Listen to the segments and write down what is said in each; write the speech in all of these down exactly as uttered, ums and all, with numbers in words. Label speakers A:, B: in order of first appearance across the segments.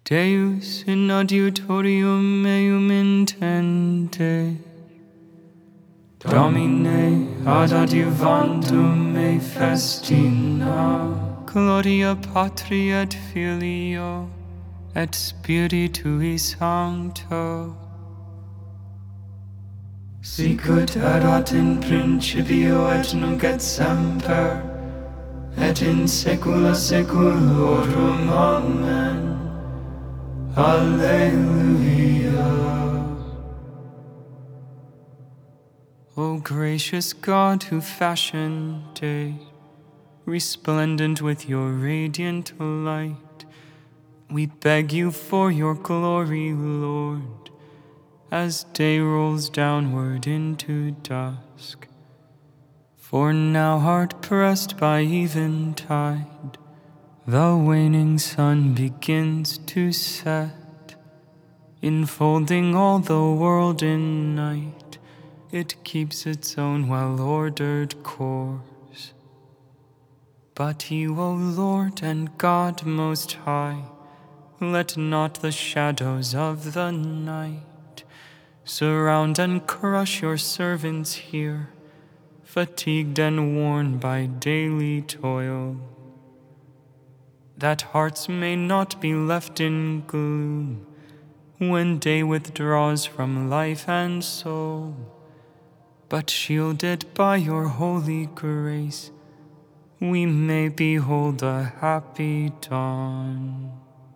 A: Deus in adiutorium meum intende. Domine ad adiuvantum me festina. Gloria Patri et Filio et Spiritui Sancto. Sicut erat in principio et nunc et semper, et in saecula saeculorum. Amen. Alleluia. O gracious God, who fashioned day, resplendent with your radiant light, we beg you for your glory, Lord, as day rolls downward into dusk. For now, hard pressed by eventide, the waning sun begins to set, enfolding all the world in night. It keeps its own well-ordered course. But you, O Lord and God Most High, let not the shadows of the night surround and crush your servants here, fatigued and worn by daily toil, that hearts may not be left in gloom when day withdraws from life and soul, but shielded by your holy grace, we may behold a happy dawn.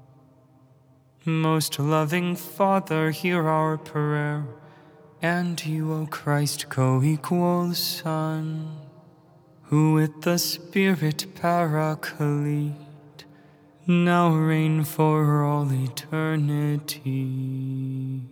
A: Most loving Father, hear our prayer, and you, O Christ, co-equal Son, who with the Spirit Paraclete now reign for all eternity.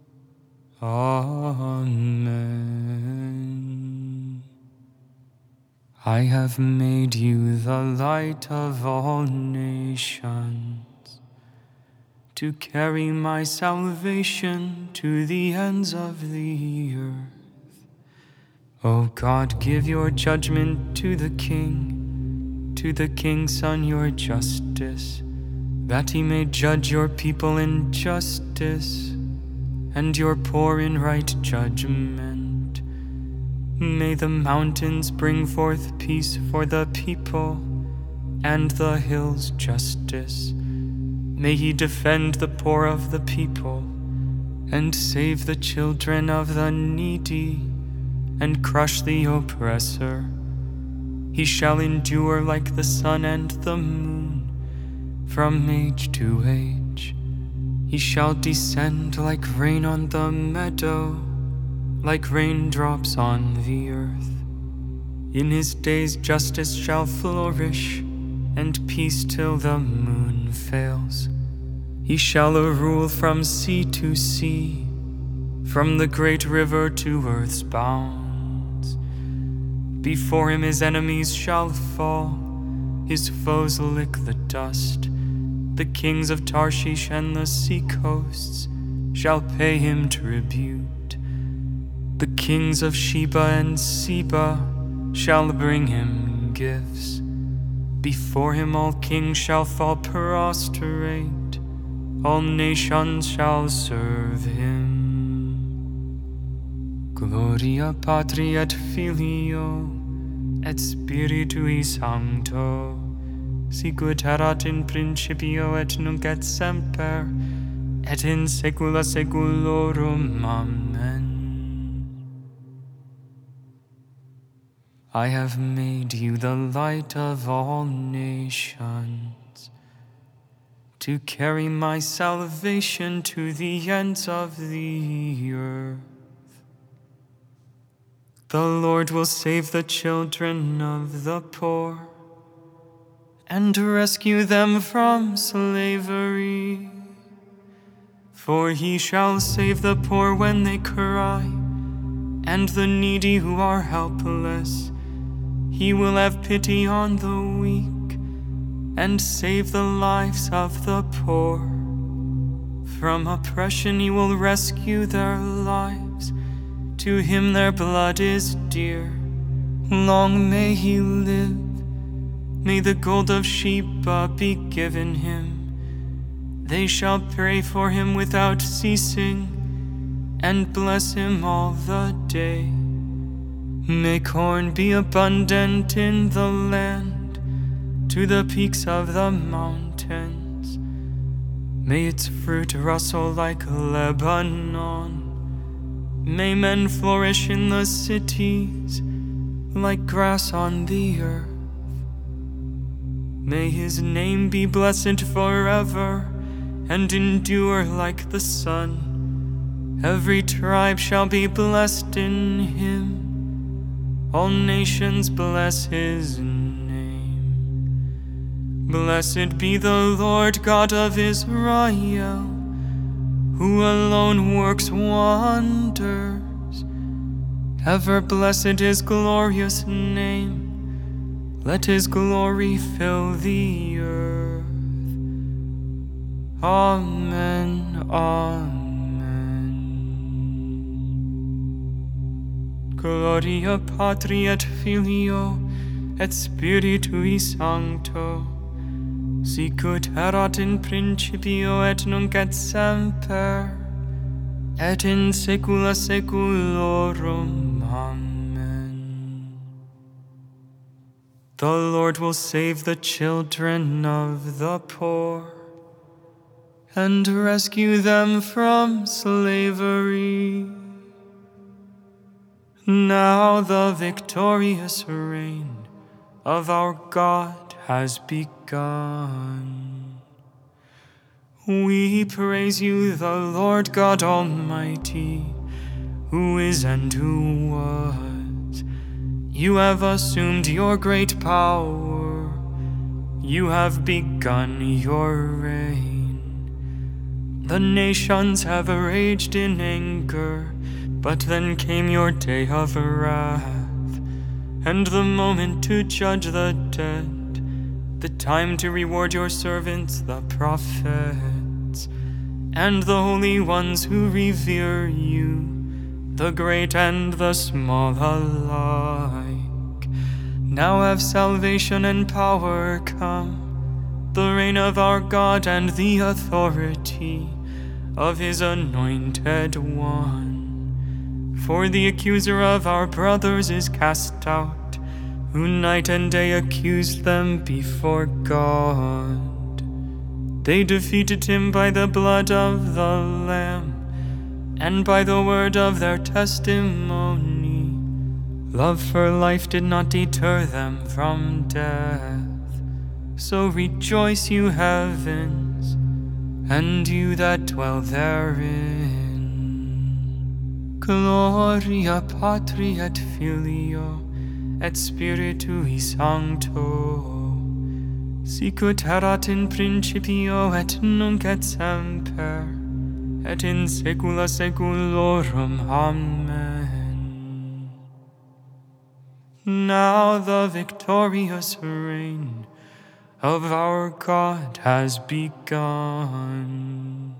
A: Amen. I have made you the light of all nations, to carry my salvation to the ends of the earth. O God, give your judgment to the King, to the King's Son your justice, that he may judge your people in justice, and your poor in right judgment. May the mountains bring forth peace for the people, and the hills justice. May he defend the poor of the people, and save the children of the needy, and crush the oppressor. He shall endure like the sun and the moon, from age to age. He shall descend like rain on the meadow, like raindrops on the earth. In his days justice shall flourish, and peace till the moon fails. He shall rule from sea to sea, from the great river to earth's bounds. Before him his enemies shall fall, his foes lick the dust. The kings of Tarshish and the sea-coasts shall pay him tribute. The kings of Sheba and Seba shall bring him gifts. Before him all kings shall fall prostrate, all nations shall serve him. Gloria Patri et Filio et Spiritui Sancto, sicut erat in principio et nunc et semper, et in saecula saeculorum. Amen. I have made you the light of all nations, to carry my salvation to the ends of the earth. The Lord will save the children of the poor, and rescue them from slavery. For he shall save the poor when they cry, and the needy who are helpless. He will have pity on the weak, and save the lives of the poor. From oppression he will rescue their lives. To him their blood is dear. Long may he live. May the gold of Sheba be given him. They shall pray for him without ceasing, and bless him all the day. May corn be abundant in the land, to the peaks of the mountains. May its fruit rustle like Lebanon. May men flourish in the cities, like grass on the earth. May his name be blessed forever, and endure like the sun. Every tribe shall be blessed in him. All nations bless his name. Blessed be the Lord God of Israel, who alone works wonders. Ever blessed his glorious name. Let his glory fill the earth. Amen, amen. Gloria Patri et Filio et Spiritui Sancto, sicut erat in principio et nunc et semper, et in saecula saeculorum. Amen. The Lord will save the children of the poor, and rescue them from slavery. Now the victorious reign of our God has begun. We praise you, the Lord God Almighty, who is and who was. You have assumed your great power. You have begun your reign. The nations have raged in anger, but then came your day of wrath, and the moment to judge the dead, the time to reward your servants, the prophets, and the holy ones who revere you, the great and the small alike. Now have salvation and power come, the reign of our God and the authority of his anointed one. For the accuser of our brothers is cast out, who night and day accused them before God. They defeated him by the blood of the Lamb, and by the word of their testimony. Love for life did not deter them from death. So rejoice, you heavens, and you that dwell therein. Gloria Patri et Filio et Spiritui Sancto, sicut erat in principio et nunc et semper, et in saecula saeculorum. Amen. Now the victorious reign of our God has begun.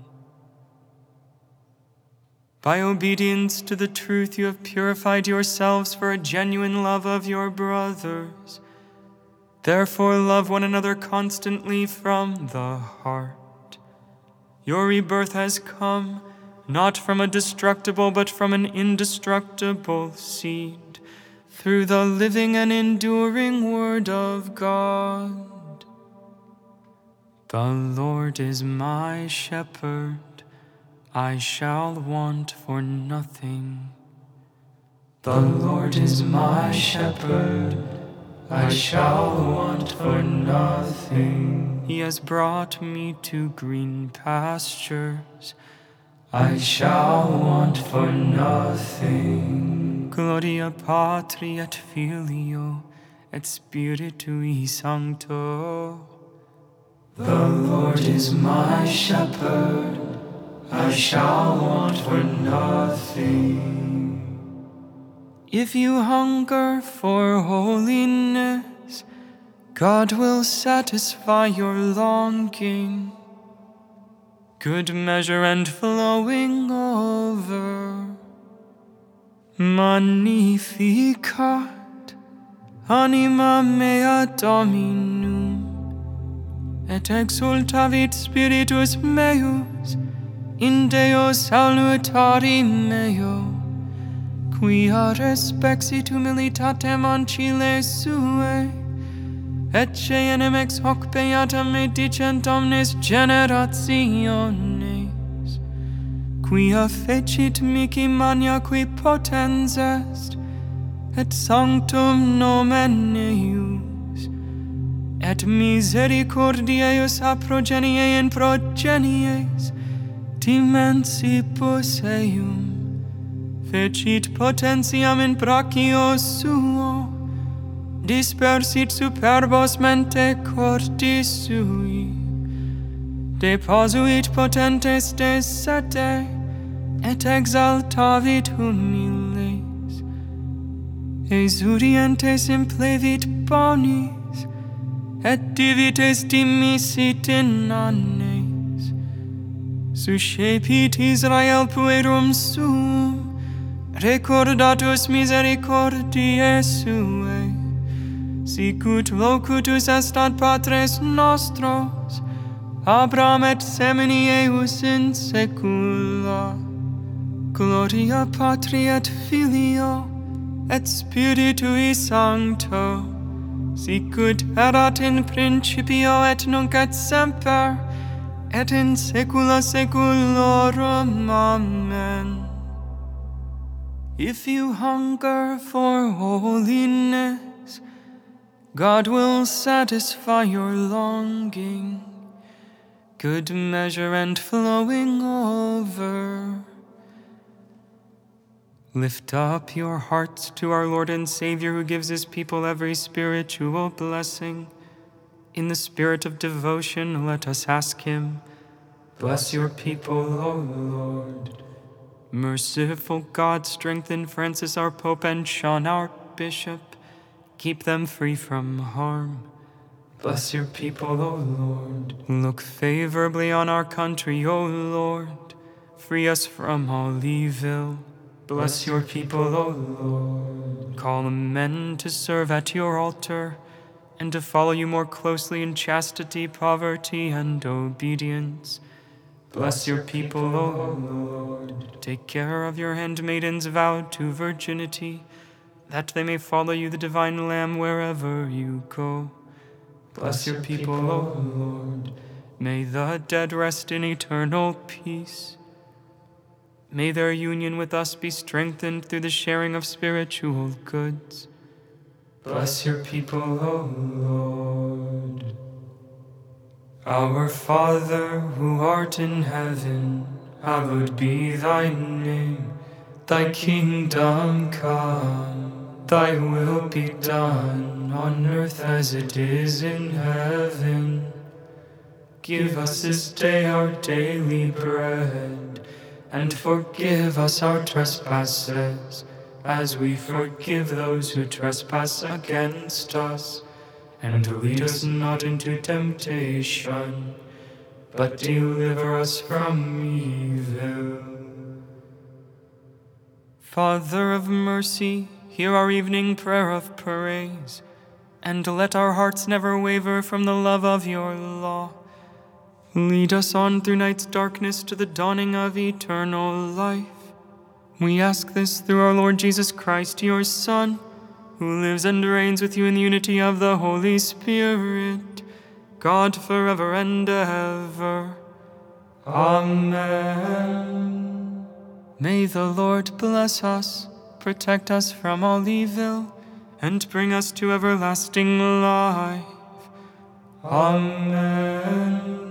A: By obedience to the truth you have purified yourselves for a genuine love of your brothers. Therefore love one another constantly from the heart. Your rebirth has come, not from a destructible but from an indestructible seed, through the living and enduring Word of God. The Lord is my shepherd, I shall want for nothing. The Lord is my shepherd, I shall want for nothing. He has brought me to green pastures, I shall want for nothing. Gloria Patri et Filio et Spiritui Sancto. The Lord is my shepherd, I shall want for nothing. If you hunger for holiness, God will satisfy your longing. Good measure and flowing over. Magnificat anima mea Dominum. et exultavit spiritus meus in Deo salutari meo, quia respexit humilitatem ancile suae, et ceanem ex hoc beatam me dicent omnes generationes, quia fecit mihi magna qui potens est, et sanctum nomen eius, et misericordia eius a progenie in progenies, dimensibus eium, fecit potentiam in brachio suo, dispersit superbos mente cordis sui, deposuit potentes de sete, et exaltavit humiles, exurientes implevit bonis, et divites dimisit in annes, suscepit Israel puerum suum, recordatus misericordiae suae, sicut locutus est ad patres nostros, Abraham et semini eius in saecula. Gloria Patri et Filio, et Spiritui Sancto, sicut erat in principio et nunc et semper, et in saecula saeculorum. Amen. If you hunger for holiness, God will satisfy your longing, good measure and flowing over. Lift up your hearts to our Lord and Savior, who gives his people every spiritual blessing. In the spirit of devotion, let us ask him. Bless your people, O Lord. Merciful God, strengthen Francis our Pope and Sean our Bishop. Keep them free from harm. Bless your people, O Lord. Look favorably on our country, O Lord. Free us from all evil. Bless your people, O Lord. Call men to serve at your altar, and to follow you more closely in chastity, poverty, and obedience. Bless your people, O Lord. Take care of your handmaidens vowed to virginity, that they may follow you, the divine Lamb, wherever you go. Bless your people, O Lord. May the dead rest in eternal peace. May their union with us be strengthened through the sharing of spiritual goods. Bless your people, O Lord. Our Father, who art in heaven, hallowed be thy name. Thy kingdom come, thy will be done, on earth as it is in heaven. Give us this day our daily bread, and forgive us our trespasses, as we forgive those who trespass against us. And lead us not into temptation, but deliver us from evil. Father of mercy, hear our evening prayer of praise, and let our hearts never waver from the love of your law. Lead us on through night's darkness to the dawning of eternal life. We ask this through our Lord Jesus Christ, your Son, who lives and reigns with you in the unity of the Holy Spirit, God forever and ever. Amen. May the Lord bless us, protect us from all evil, and bring us to everlasting life. Amen.